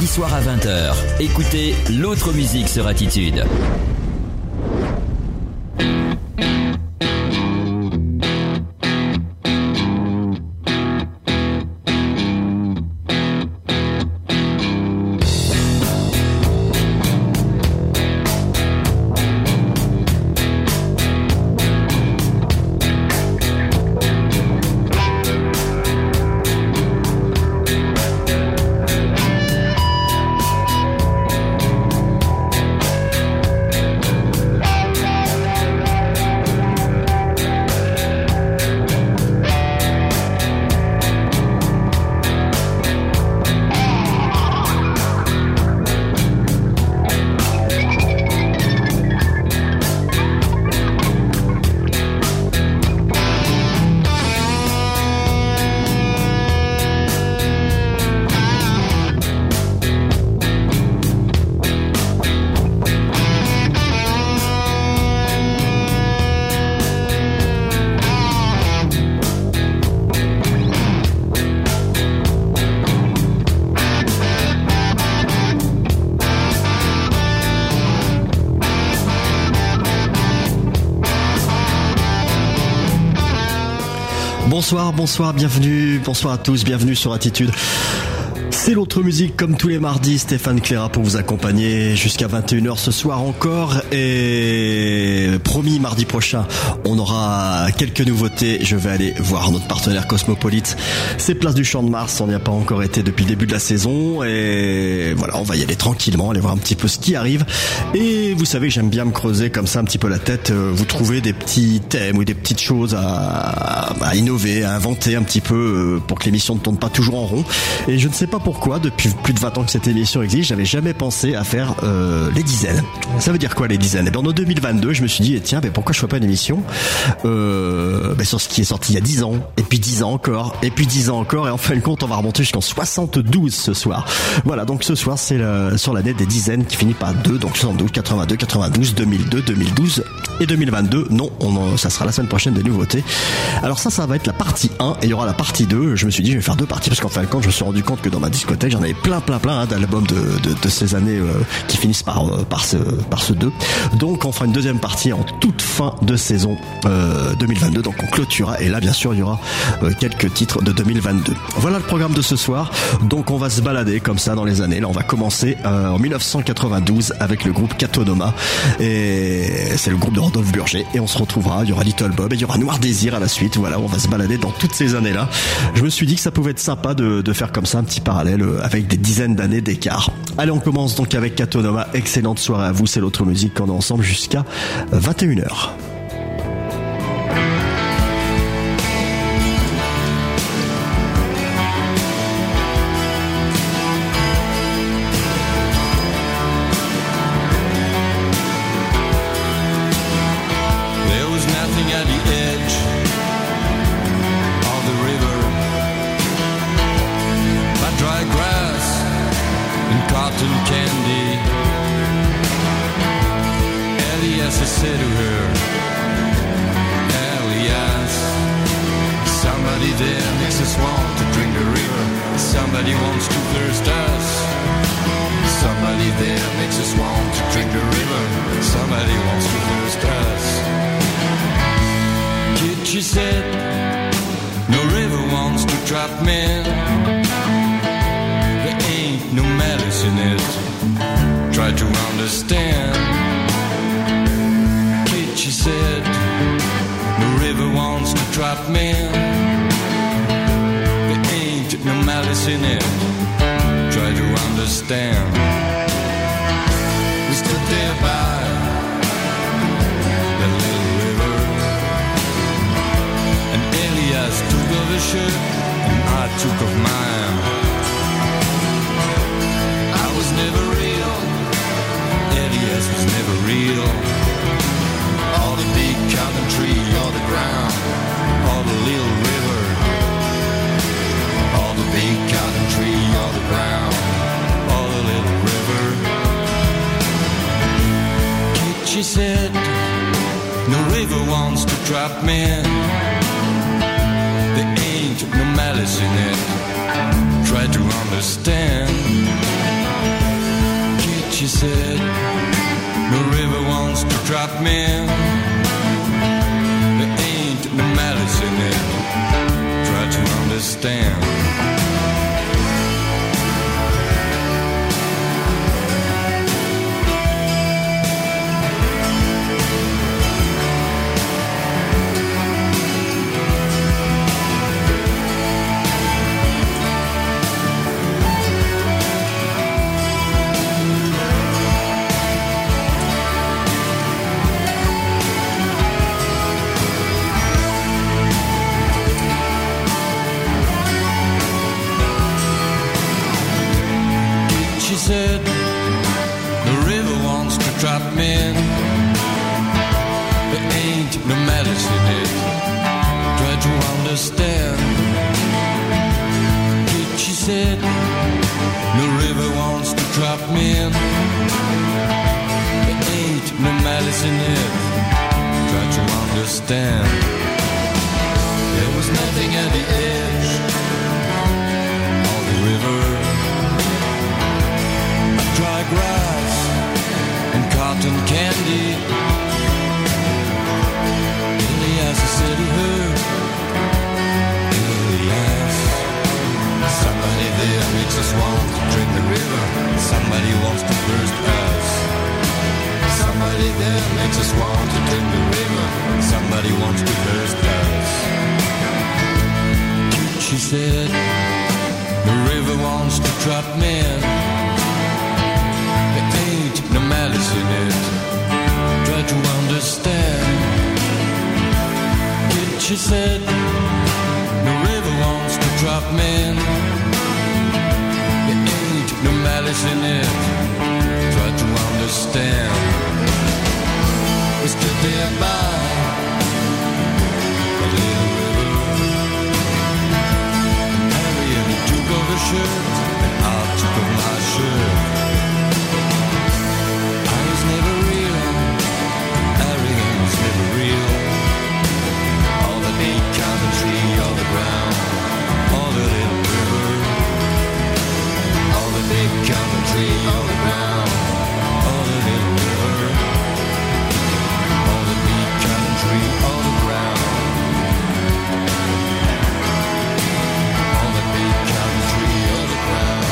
soirs à 20h. Écoutez l'autre musique sur Attitude. Bonsoir, bienvenue, bonsoir à tous, bienvenue sur Attitude. C'est l'autre musique comme tous les mardis, Stéphane Cléra pour vous accompagner jusqu'à 21h ce soir encore, et promis mardi prochain on aura quelques nouveautés. Je vais aller voir notre partenaire Cosmopolite, c'est Place du Champ de Mars, on n'y a pas encore été depuis le début de la saison, et voilà, on va y aller tranquillement, aller voir un petit peu ce qui arrive. Et vous savez que j'aime bien me creuser comme ça un petit peu la tête, vous trouvez des petits thèmes ou des petites choses à innover, à inventer un petit peu pour que l'émission ne tourne pas toujours en rond. Et je ne sais pas pourquoi, depuis plus de 20 ans que cette émission existe, j'avais jamais pensé à faire les dizaines. Ça veut dire quoi les dizaines? Et bien en 2022, je me suis dit tiens, mais pourquoi je fais pas une émission sur ce qui est sorti il y a 10 ans, et puis 10 ans encore, et puis 10 ans encore, et en fin de compte on va remonter jusqu'en 72 ce soir. Voilà, donc ce soir c'est sur l'année des dizaines qui finit par 2, donc 72, 82, 92, 2002, 2012 et 2022. Non, ça sera la semaine prochaine des nouveautés. Alors ça va être la partie 1, et il y aura la partie 2. Je me suis dit je vais faire 2 parties parce qu'en fin de compte je me suis rendu compte que dans ma discothèque j'en avais plein d'albums de ces années qui finissent par ce 2. Donc on fera une deuxième partie en toute fin de saison 2022, donc on clôturera, et là bien sûr il y aura quelques titres de 2022. Voilà le programme de ce soir. Donc on va se balader comme ça dans les années. Là on va commencer en 1992 avec le groupe Katonoma, et c'est le groupe de Rodolphe Burger, et on se retrouvera, il y aura Little Bob et il y aura Noir Désir à la suite. Voilà, on va se balader dans toutes ces années là. Je me suis dit que ça pouvait être sympa de faire comme ça un petit parallèle avec des dizaines d'années d'écart. Allez, on commence donc avec Katonoma. Excellente soirée à vous, c'est l'autre musique qu'on est ensemble jusqu'à 21h. She said, no river wants to trap me. There ain't no malice in it. Try to understand. understand. Said the river wants to trap me in. There ain't no medicine in it. Try to understand. She said the river wants to trap me in. There ain't no medicine in it. Try to understand. There was nothing at the edge of the river. Dry grass and cotton candy. Elias said he heard. Elias. Somebody there makes us want to drink the river. Somebody wants to burst us. Somebody there makes us want to drink the river. Somebody wants to burst us. She said, the river wants to trap men. No malice in it. Try to understand. She said, the river wants to trap men. There ain't no malice in it. Try to understand. We stood there by a little river. Harriet took off her shirt, and I took off my shirt. Never real, arrogance never real. All the big country, all the ground, all the little river. All the big country, all the ground, all the little river. All the big country, all the ground. All the big country, all the ground.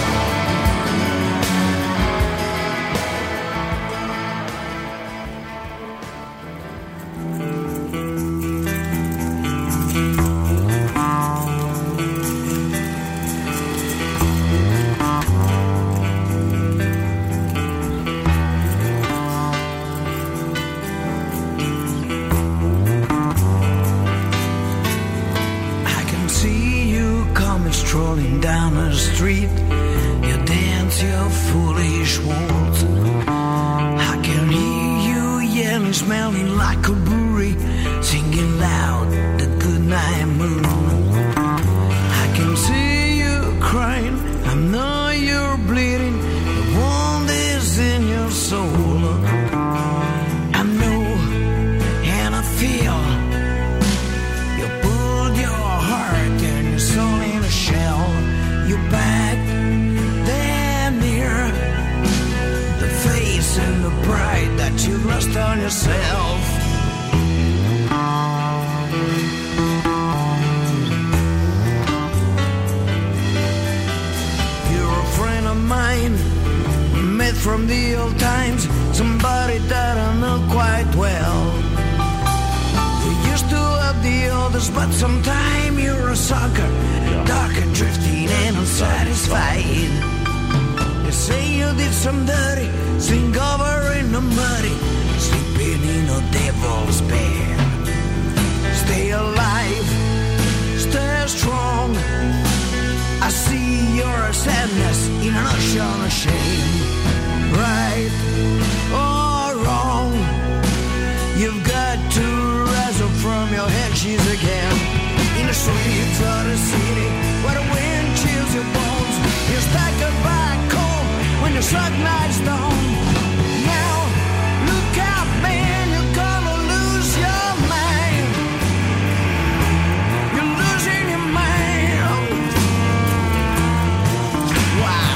Strolling down the street, you dance your foolish waltz. I can hear you yelling, smelling like a brewery, singing loud the goodnight moon. I can see you crying, I know you're bleeding, the wound is in your soul. I know and I feel you pulled your heart and your soul in a shell. You back then near the face and the pride that you lost on yourself. You're a friend of mine, met from the old times, somebody that I know quite well. You used to have the others, but sometime you're a sucker, darker, drifting and unsatisfied. You say you did some dirty, sink over in the muddy, sleeping in a devil's bed. Stay alive, stay strong. I see your sadness in an ocean of shame. Right or wrong, you've got to rise up from your ashes again. In the streets of the city, where the wind chills your bones, you're staggered back home when your sun nights down. Now, look out, man, you're gonna lose your mind. You're losing your mind. Wow.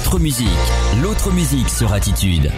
l'autre musique sur Attitude.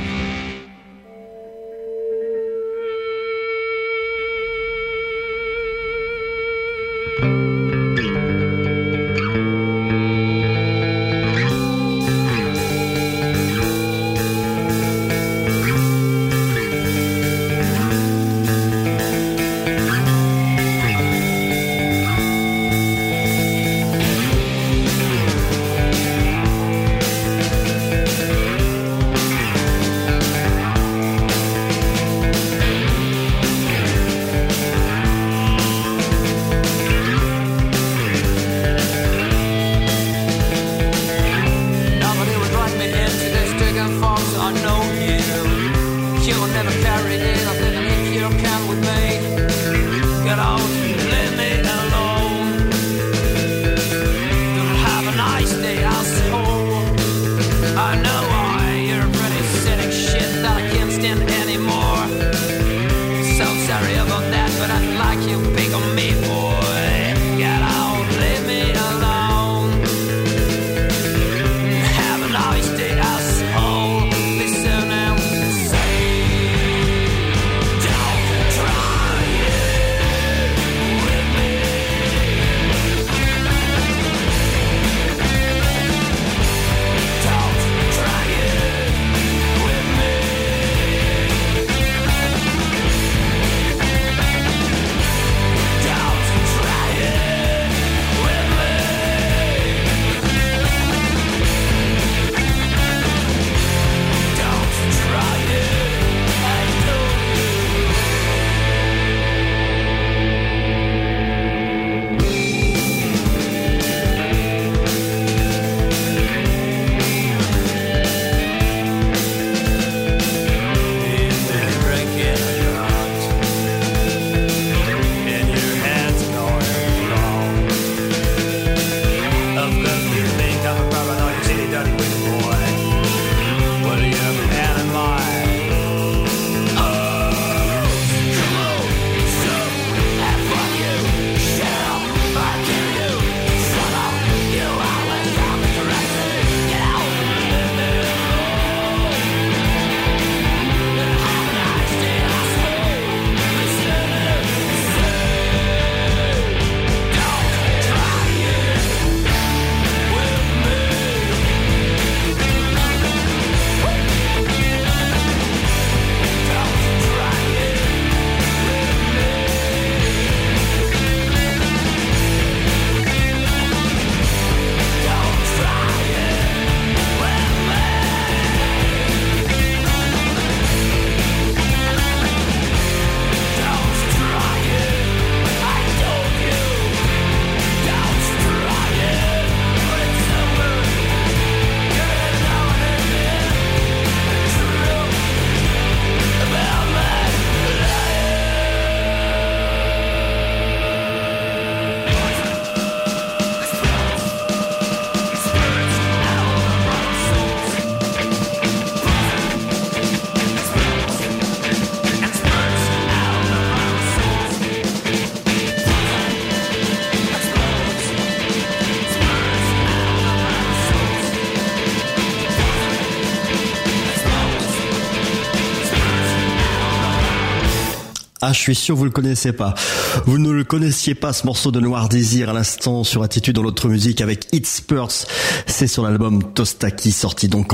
Ah, je suis sûr vous le connaissez pas. Vous ne le connaissiez pas, ce morceau de Noir Désir à l'instant sur Attitude dans l'autre musique avec It's Spurts. C'est sur l'album Tostaki, sorti donc en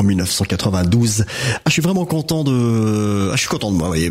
1992. Je suis vraiment content je suis content de moi, vous voyez.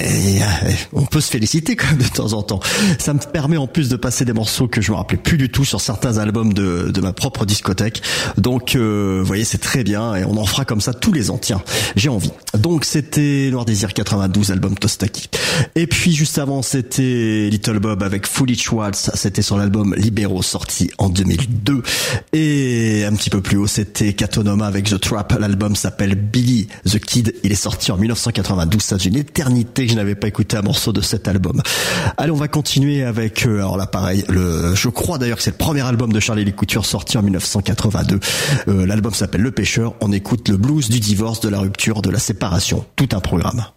On peut se féliciter quand même de temps en temps. Ça me permet en plus de passer des morceaux que je me rappelais plus du tout sur certains albums de ma propre discothèque. Donc, vous voyez, c'est très bien et on en fera comme ça tous les ans. Tiens, j'ai envie. Donc, c'était Noir Désir 92, album Tostaki. Et puis, juste avant, c'était Little Bob avec Foolish Waltz. C'était sur l'album Libero, sorti en 2002. Et un petit peu plus haut, c'était Katonoma avec The Trap. L'album s'appelle Billy the Kid. Il est sorti en 1992. Ça fait une éternité que je n'avais pas écouté un morceau de cet album. Allez, on va continuer avec, alors là, pareil, je crois d'ailleurs que c'est le premier album de Charlie Lee Couture sorti en 1982. L'album s'appelle Le Pêcheur. On écoute le blues du divorce, de la rupture, de la séparation. Tout un programme.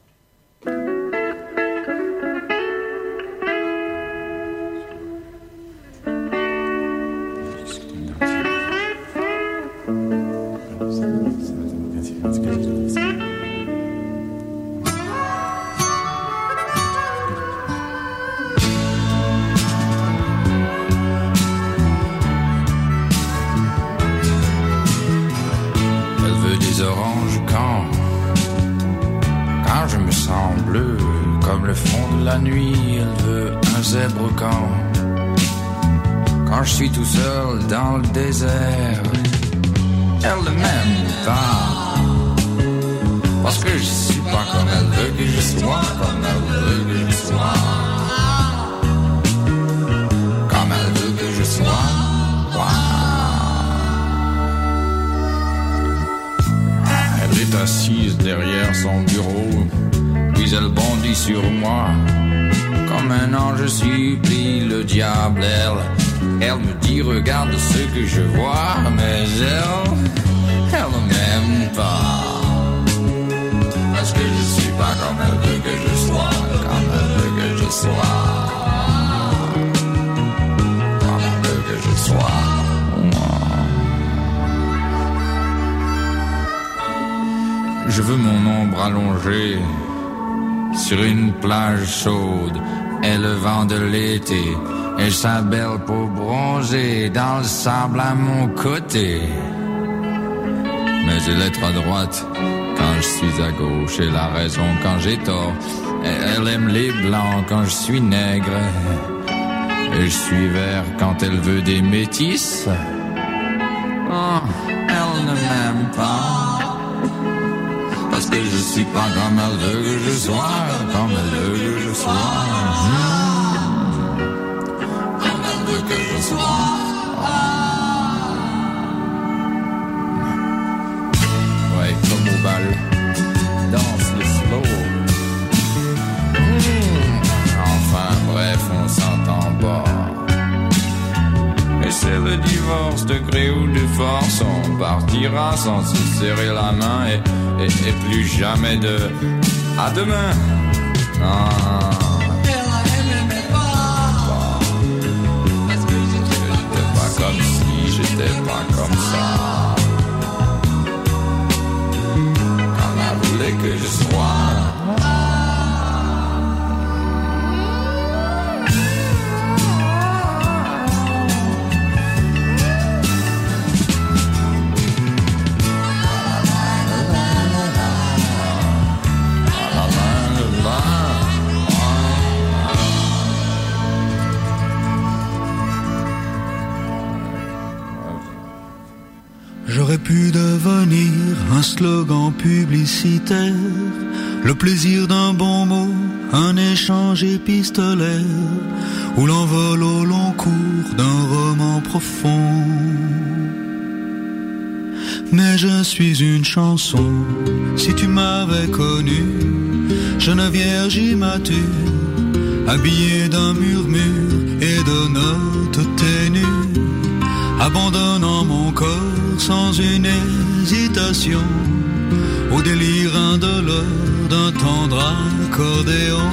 Comme le fond de la nuit, elle veut un zèbre quand je suis tout seul dans le désert, elle ne m'aime pas. Parce que je suis pas comme elle veut que je sois, comme elle veut que je sois. Comme elle veut que je sois. Elle est assise derrière son bureau, puis elle bondit sur moi. Comme un ange supplie le diable, elle me dit regarde ce que je vois, mais elle ne m'aime pas. Parce que je suis pas comme elle veut que je sois, comme elle veut que je sois. Comme elle veut que je sois. Je veux mon ombre allongée sur une plage chaude et le vent de l'été et sa belle peau bronzée dans le sable à mon côté. Mais elle est à droite quand je suis à gauche et la raison quand j'ai tort. Elle aime les blancs quand je suis nègre et je suis vert quand elle veut des métis. Oh, elle ne m'aime pas. Parce que je suis pas comme elle veut que je sois, comme elle veut que je sois. Comme elle veut que je sois. Ouais, comme au bal, danse le slow. Enfin bref, on s'entend pas. Et c'est le divorce de gré ou de force. On partira sans se serrer la main et plus jamais de à demain. Non. Parce que j'étais pas comme si, j'étais pas comme ça. Comme elle voulait que je sois. J'aurais pu devenir un slogan publicitaire, le plaisir d'un bon mot, un échange épistolaire, ou l'envol au long cours d'un roman profond. Mais je suis une chanson, si tu m'avais connu, jeune vierge immature, habillée d'un murmure et de notes ténues, abandonnant mon corps sans une hésitation au délire indolore d'un tendre accordéon.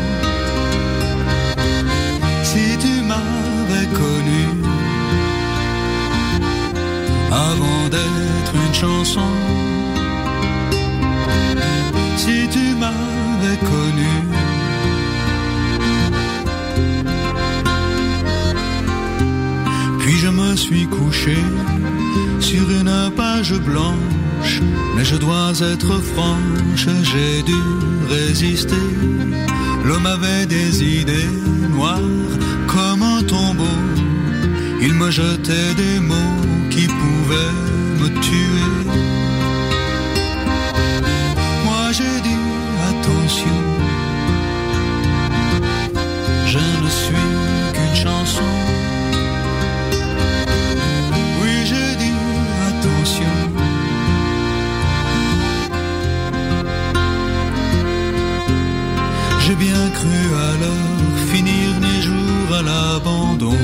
Si tu m'avais connu avant d'être une chanson, si tu m'avais connu puis je me suis couché sur une page blanche, mais je dois être franche, j'ai dû résister. L'homme avait des idées noires comme un tombeau, il me jetait des mots qui pouvaient me tuer. Moi j'ai dit attention, je ne suis qu'une chanson. J'ai bien cru alors finir mes jours à l'abandon.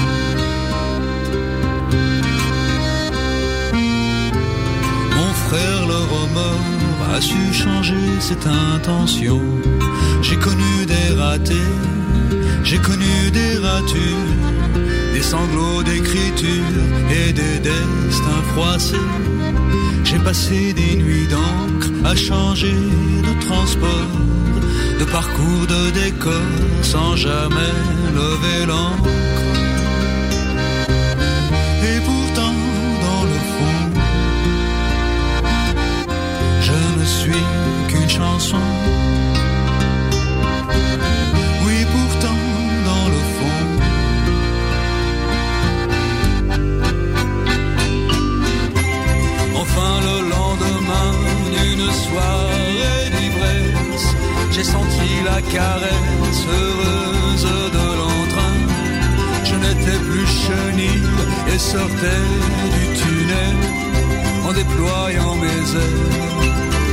Mon frère le remords a su changer cette intention. J'ai connu des ratés, j'ai connu des ratures, des sanglots d'écriture et des destins froissés. J'ai passé des nuits d'encre à changer de transport, de parcours, de décor, sans jamais lever l'encre. Et pourtant, dans le fond, je ne suis qu'une chanson. caresse heureuse de l'entrain. Je n'étais plus chenille et sortais du tunnel en déployant mes ailes.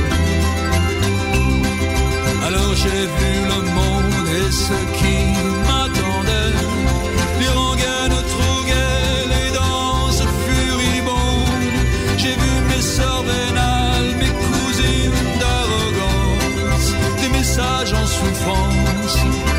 Alors j'ai vu le monde et ce qui m'attendait, les rengaines trop gaies, les danses furibondes. J'ai vu mes sœurs vénales, mes cousines d'arrogance, des messages en souffrance.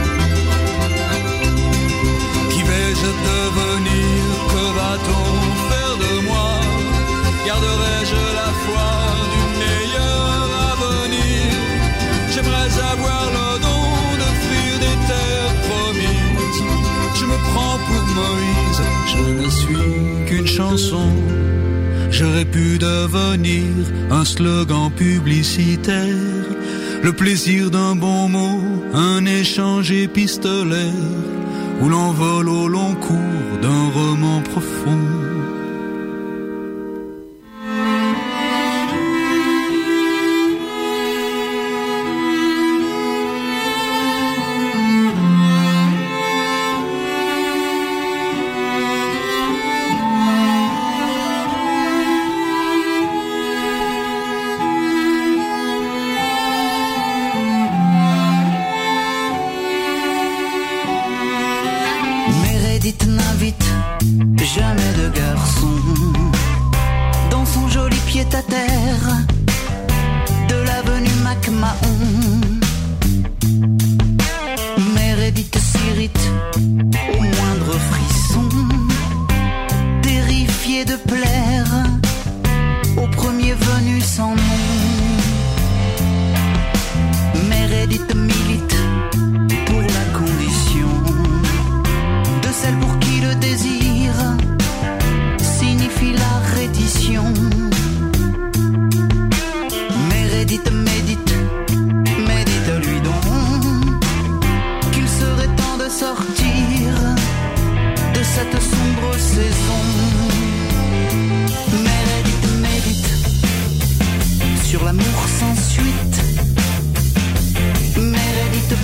Qui vais-je devenir? Que va-t-on faire de moi? Garderai-je la foi du meilleur avenir? J'aimerais avoir le don de fuir des terres promises. Je me prends pour Moïse, je ne suis qu'une chanson. J'aurais pu devenir un slogan publicitaire, le plaisir d'un bon mot, un échange épistolaire, où l'on vole au long cours d'un roman profond. Jamais de garçon dans son joli pied-à-terre de l'avenue MacMahon. Meredith s'irrite au moindre frisson, terrifiée de plaire au premier venu sans nom. Meredith milite pour la condition de celle pour qui le désir signifie la reddition. Meredith médite, médite-lui donc qu'il serait temps de sortir de cette sombre saison. Meredith médite sur l'amour sans suite. Meredith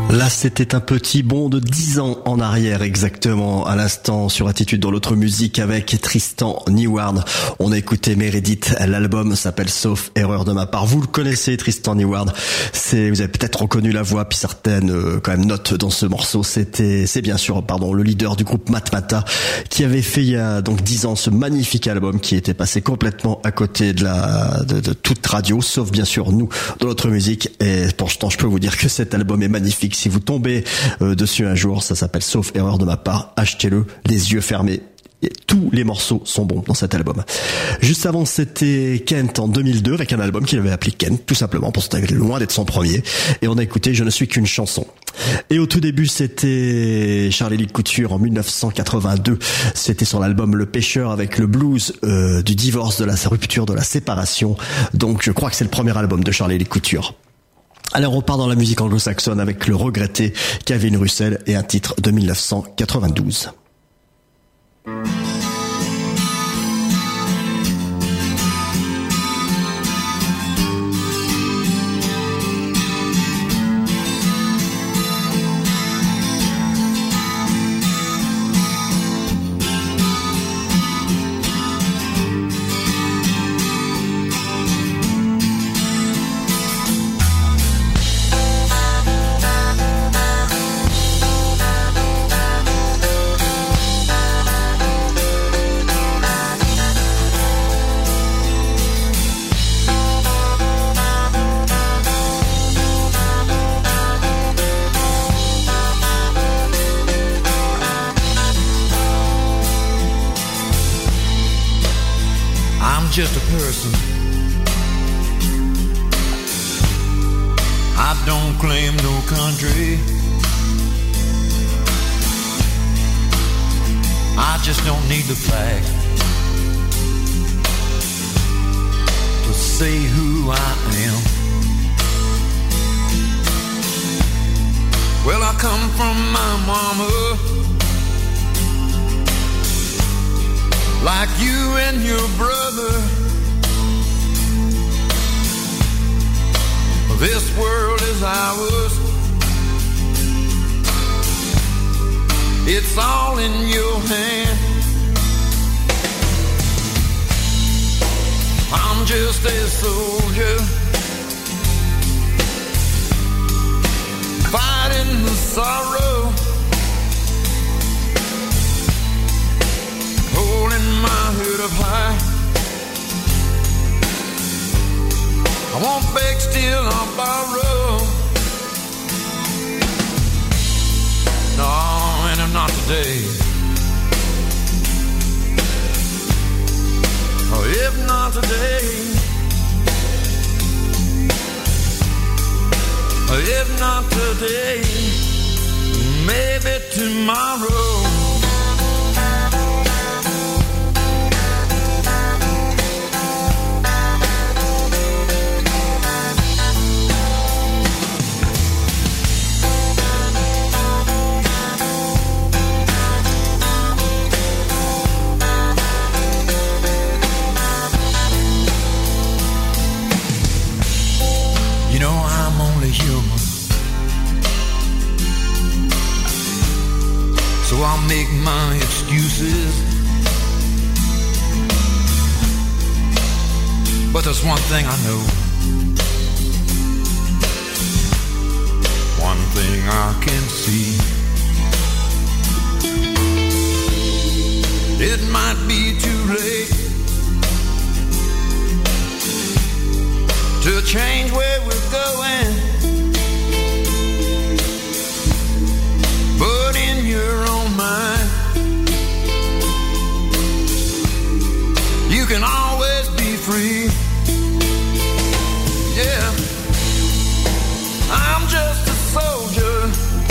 Là, c'était un petit bond de 10 ans en arrière exactement, à l'instant sur Attitude dans l'autre musique avec Tristan Neward. On a écouté Meredith, l'album s'appelle Sauf erreur de ma part. Vous le connaissez, Tristan Neward. Vous avez peut-être reconnu la voix, puis certaines quand même notes dans ce morceau. C'est bien sûr, le leader du groupe Matmata qui avait fait il y a donc 10 ans ce magnifique album qui était passé complètement à côté de toute radio, sauf bien sûr nous dans l'autre musique. Et pourtant, je peux vous dire que cet album est magnifique. Si vous tombez dessus un jour, ça s'appelle Sauf erreur de ma part, achetez-le les yeux fermés. Et tous les morceaux sont bons dans cet album. Juste avant, c'était Kent en 2002 avec un album qu'il avait appelé Kent, tout simplement, parce que c'était loin d'être son premier. Et on a écouté Je ne suis qu'une chanson. Et au tout début, c'était Charlie Lee Couture en 1982. C'était sur l'album Le Pêcheur avec le blues du divorce, de la rupture, de la séparation. Donc je crois que c'est le premier album de Charlie Lee Couture. Alors on part dans la musique anglo-saxonne avec le regretté Kevin Russell et un titre de 1992. Just a person. I don't claim no country. I just don't need the flag to say who I am. Well, I come from my mama, like you and your brother. This world is ours. It's all in your hand. I'm just a soldier fighting the sorrow, holding my head up high. I won't beg, steal, or borrow. No, and I'm not today. Oh, if not today, if not today, maybe tomorrow. Human, so I'll make my excuses. But there's one thing I know, one thing I can see. It might be too late to change where we're going, but in your own mind, you can always be free. Yeah, I'm just a soldier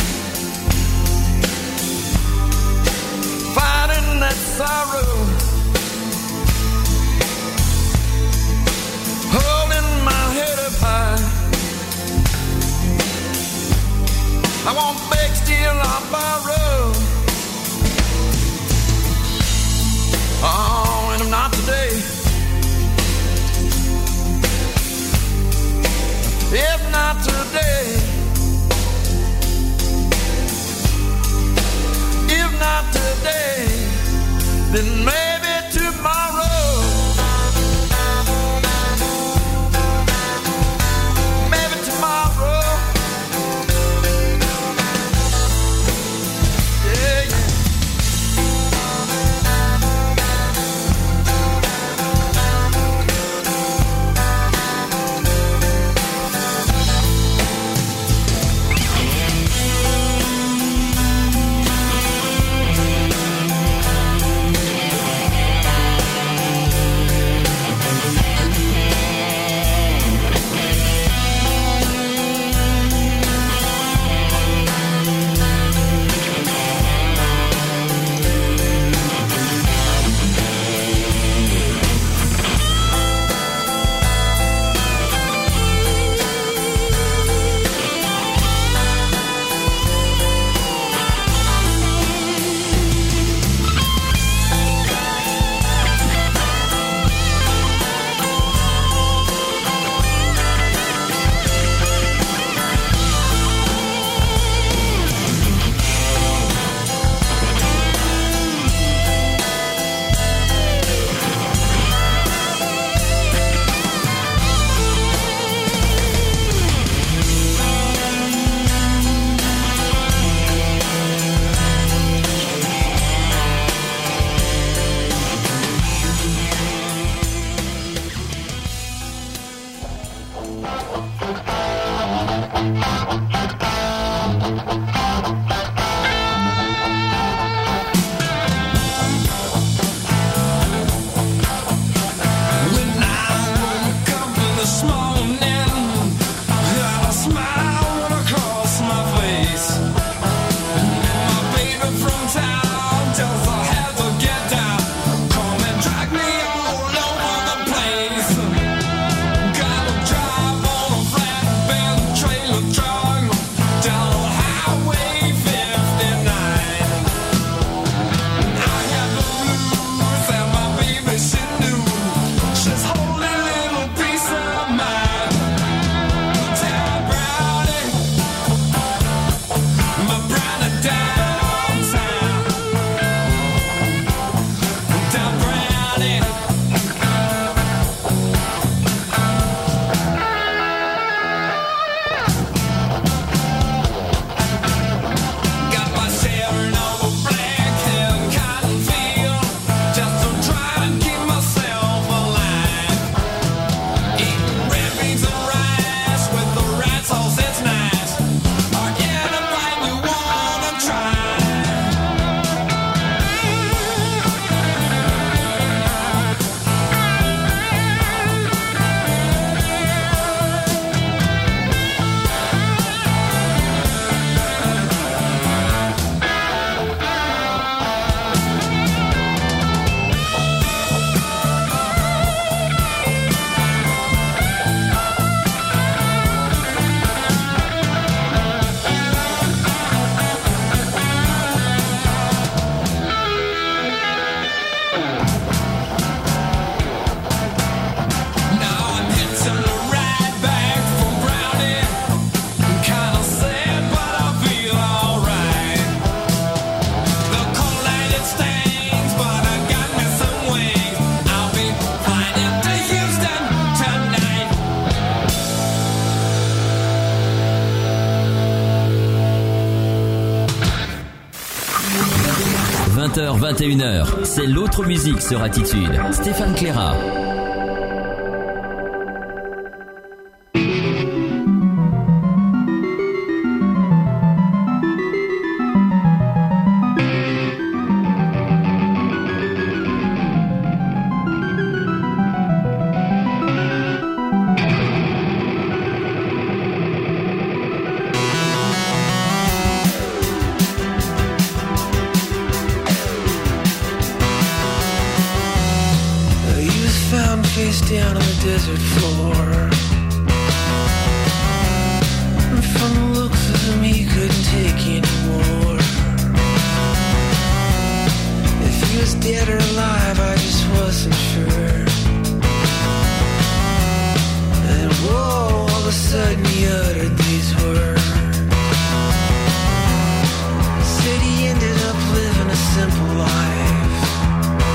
fighting that sorrow, holding my head up high. I won't beg, steal, or borrow. Oh, and I'm not today. If not today, then maybe tomorrow. Maybe tomorrow. Yeah, yeah. h 21h, c'est l'autre musique sur Attitude. Stéphane Claira. Down on the desert floor. From the looks of him, he couldn't take anymore. If he was dead or alive, I just wasn't sure. And whoa, all of a sudden he uttered these words. Said he ended up living a simple life.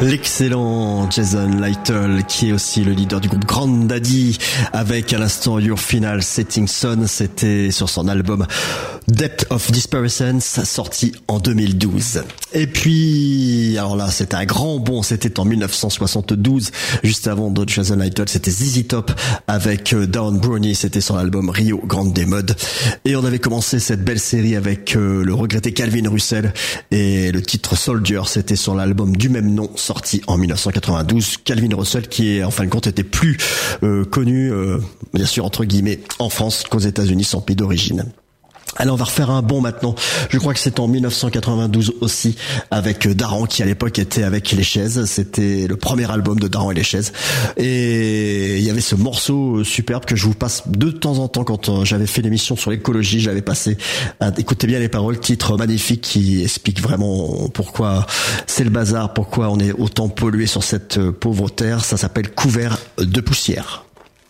L'excellent Jason Lytle, qui est aussi le leader du groupe Grand Daddy, avec à l'instant Your Final Setting Sun, c'était sur son album Depth of Dispersance, sorti en 2012. Et puis, alors là, c'était un grand bond, c'était en 1972, juste avant de Jason Lytle, c'était ZZ Top avec Down Brownie, c'était sur l'album Rio Grande Mode. Et on avait commencé cette belle série avec le regretté Calvin Russell et le titre Soldier, c'était sur l'album du même nom, sorti en 1992. Calvin Russell qui est en fin de compte était plus connu, bien sûr entre guillemets, en France qu'aux États-Unis, son pays d'origine. Alors on va refaire un bond maintenant, je crois que c'est en 1992 aussi, avec Daran qui à l'époque était avec Les Chaises, c'était le premier album de Daran et Les Chaises, et il y avait ce morceau superbe que je vous passe de temps en temps quand j'avais fait l'émission sur l'écologie, j'avais passé, écoutez bien les paroles, titre magnifique qui explique vraiment pourquoi c'est le bazar, pourquoi on est autant pollué sur cette pauvre terre, ça s'appelle Couvert de poussière.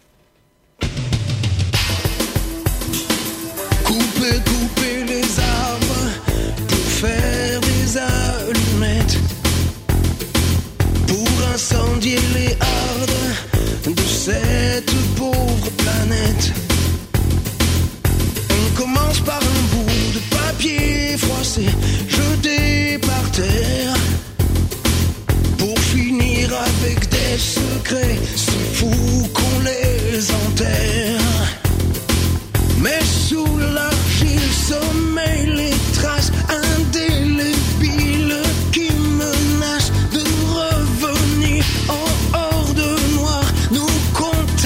Couper les arbres pour faire des allumettes, pour incendier les hardes de cette pauvre planète. On commence par un bout de papier froissé, jeté par terre, pour finir avec des secrets si fous qu'on les enterre. Mais sous l'argile sommeillent les traces indélébiles qui menacent de revenir en horde noire, nous compter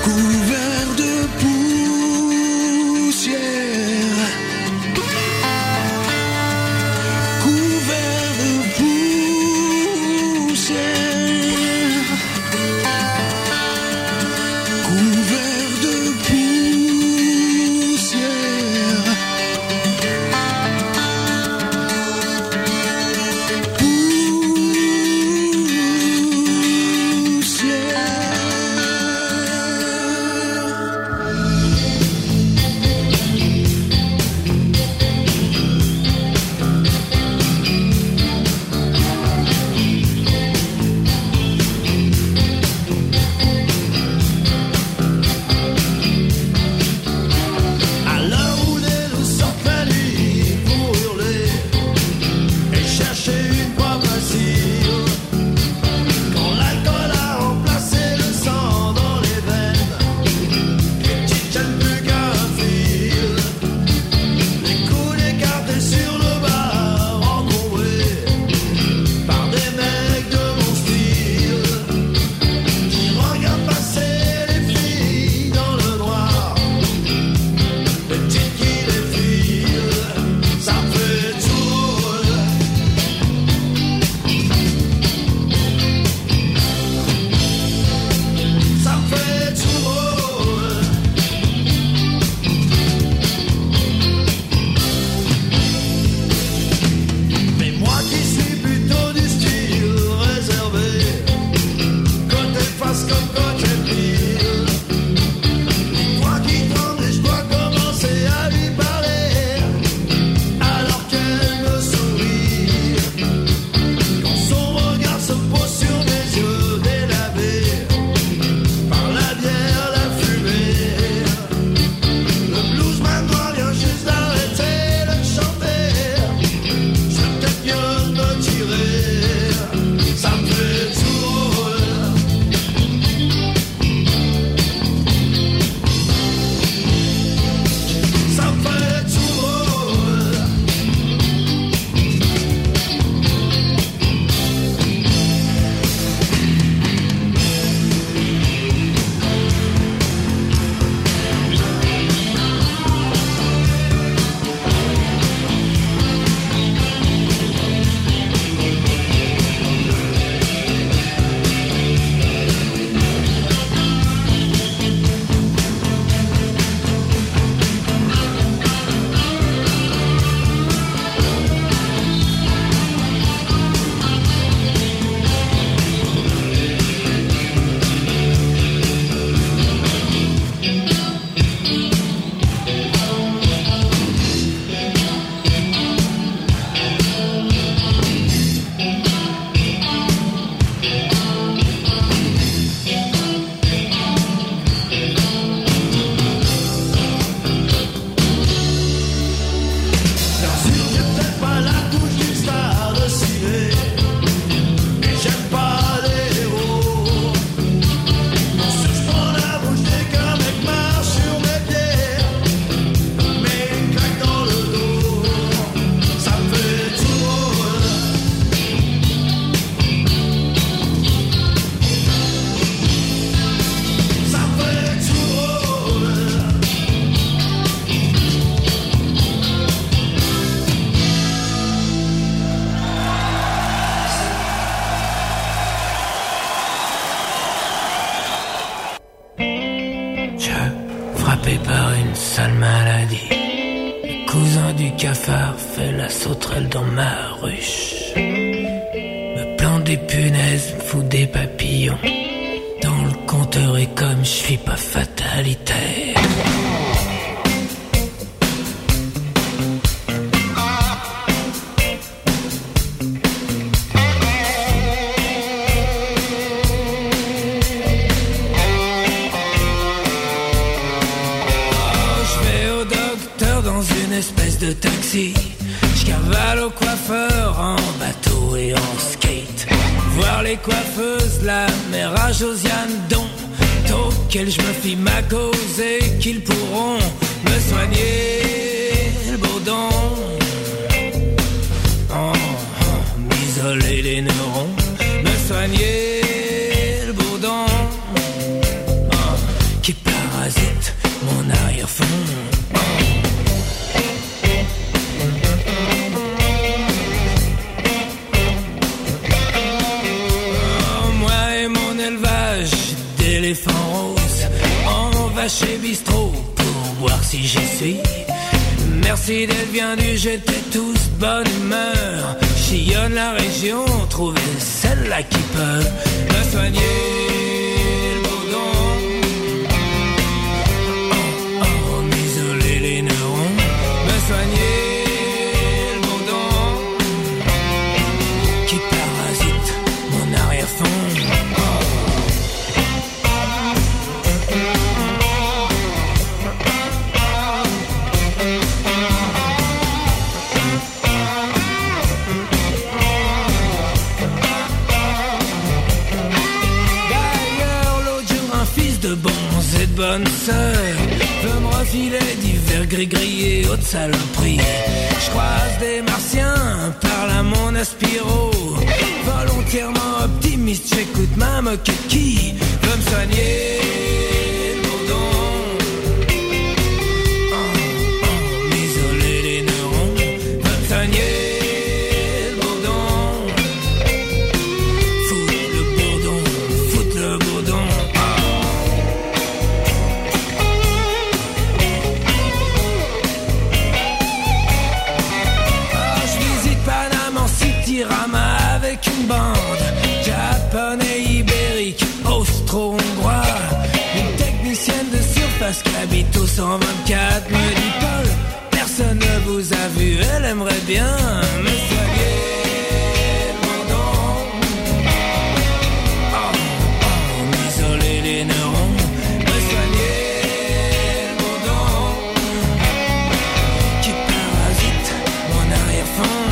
couvert de poussière, couvert de poussière, couvert de poussière. Frappé par une sale maladie, le cousin du cafard fait la sauterelle dans ma ruche. Me plante des punaises, me fout des papillons dans le compteur, et comme je suis pas fatalitaire, de taxi, je cavale au coiffeur en bateau et en skate, voir les coiffeuses, la mère à Josiane Don, auxquelles je me fie ma cause et qu'ils pourront me soigner le bourdon, m'isoler les neurones, me soigner le bourdon, qui va chez Bistrot pour voir si j'y suis. Merci d'être bienvenue, j'étais tous de bonne humeur. Chillonne la région, trouver celle-là qui peut me soigner. Bonne sœur veut me refiler divers gris-gris et haute saloperie. Je croise des martiens, parle à mon aspiro. Volontairement optimiste, j'écoute ma moquette qui veut me soigner. M'isoler les neurones, veut me soigner. Avec une bande japonais, ibérique, austro-hongrois, une technicienne de surface qui habite au 124 me dit Paul, personne ne vous a vu, elle aimerait bien me soigner. M'isoler les neurones, me soigner le bourdon qui parasite mon arrière-fond.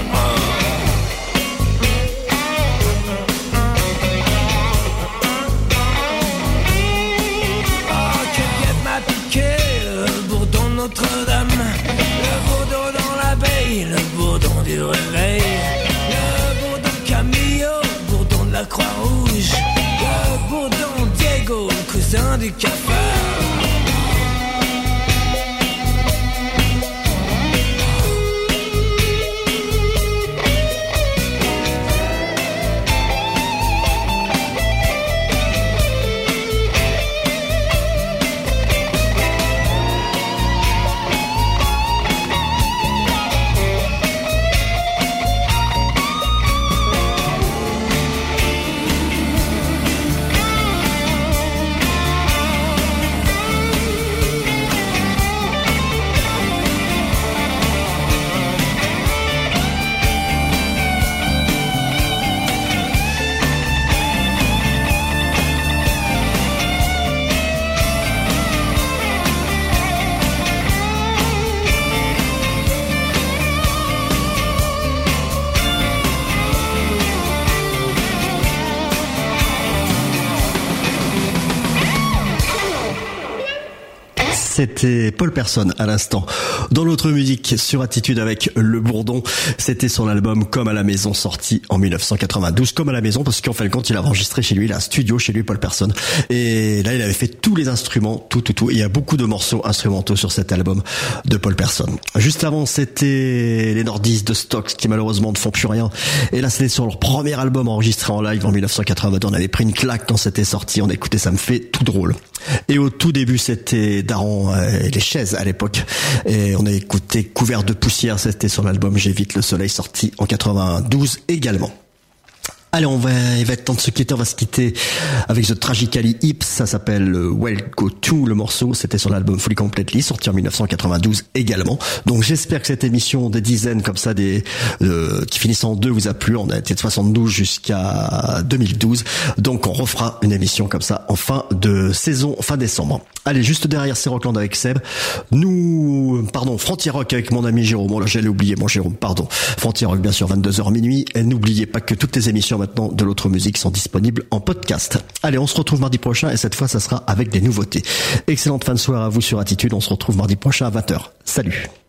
Notre-Dame, le bourdon dans l'abeille, le bourdon du réveil, le bourdon Camillo, le bourdon de la Croix-Rouge, le bourdon Diego, le cousin du cafard. C'était Paul Persson à l'instant. Dans l'autre musique sur Attitude avec Le Bourdon, c'était son album Comme à la maison sorti en 1992. Comme à la maison parce qu'en fin de compte il a enregistré chez lui, il a un studio chez lui, Paul Persson. Et là il avait fait tous les instruments, tout. Et il y a beaucoup de morceaux instrumentaux sur cet album de Paul Persson. Juste avant c'était les Nordistes de Stocks qui malheureusement ne font plus rien. Et là c'était sur leur premier album enregistré en live en 1982. On avait pris une claque quand c'était sorti, on écoutait Ça me fait tout drôle. Et au tout début c'était Daron et les chaises à l'époque. Et on a écouté Couvert de poussière, c'était sur l'album J'évite le soleil sorti en 92 également. Allez, il va être temps de se quitter. On va se quitter avec The Tragically Hip. Ça s'appelle Well Go To, le morceau. C'était sur l'album Fully Completely, sorti en 1992 également. Donc, j'espère que cette émission des dizaines comme ça, qui finissent en 2 vous a plu. On a été de 72 jusqu'à 2012. Donc, on refera une émission comme ça en fin de saison, fin décembre. Allez, juste derrière, c'est Rockland avec Seb. Frontier Rock avec mon ami Jérôme. Oh là, j'allais oublier mon Jérôme, pardon. Frontier Rock, bien sûr, 22h minuit. Et n'oubliez pas que toutes les émissions maintenant de l'autre musique sont disponibles en podcast. Allez, on se retrouve mardi prochain et cette fois, ça sera avec des nouveautés. Excellente fin de soirée à vous sur Attitude. On se retrouve mardi prochain à 20h. Salut.